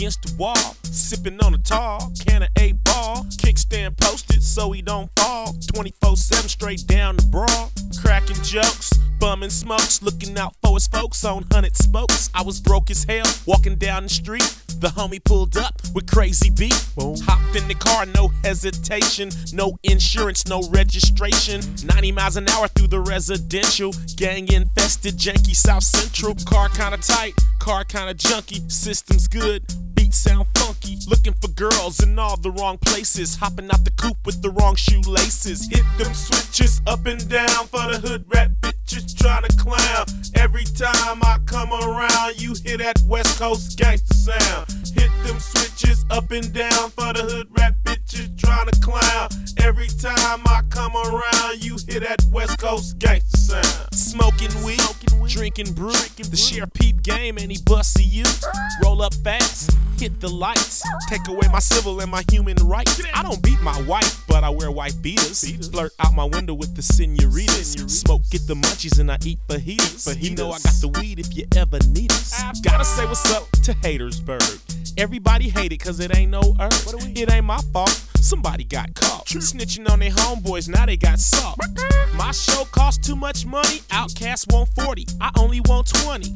against the wall, sipping on a tall can of 8-ball. Kickstand posted so he don't fall. 24/7 straight down the brawl. Cracking jokes, bumming smokes, looking out for his folks on 100 spokes. I was broke as hell, walking down the street. The homie pulled up with crazy beat. Hopped in the car, no hesitation. No insurance, no registration. 90 miles an hour through the residential. Gang infested, janky South Central. Car kinda tight, car kinda junky. System's good, beats sound funky. Looking for girls in all the wrong places. Hopping out the coupe with the wrong shoelaces. Hit them switches up and down for the hood rat bitches trying to clown. Every time I come around, you hear that West Coast gangster sound. Hit them switches up and down for the hood rat bitches trying to clown. Every time I come around, you hear that West Coast gangster sound. Smoking weed, drinking brew. The share peep game and he busts you. Roll up fast, hit the lights. Take away my civil and my human rights. I don't beat my wife, but I wear white beaters. Flirt out my window with the senoritas. Smoke, get the munchies, and I eat fajitas. You know I got the weed if you ever need us. Gotta say what's up to Hatersburg. Everybody hate it cause it ain't no earth. It ain't my fault, somebody got caught. Snitching on their homeboys, now they got salt. My show costs too much money, Outkast want 40, I only want 20.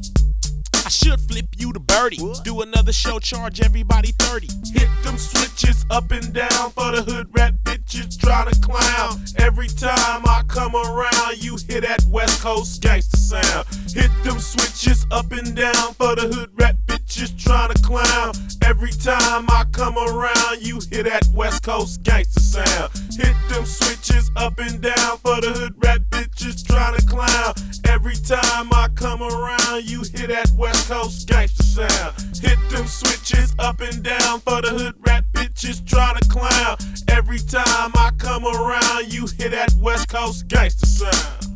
I should flip you to birdie. Do another show, charge everybody 30. Hit them switches up and down for the hood rat bitches trying to clown. Every time I come around, you hear that West Coast gangster sound. Hit them switches up and down for the hood rat bitches trying to clown. Every time I come around, you hear that West Coast gangster sound. Hit them switches up and down for the hood rat bitches trying to clown. Every time I come around, you hear that West Coast gangster sound. Hit them switches up and down for the hood rat bitches trying to clown. Every time I come around, you hear that West Coast gangster sound.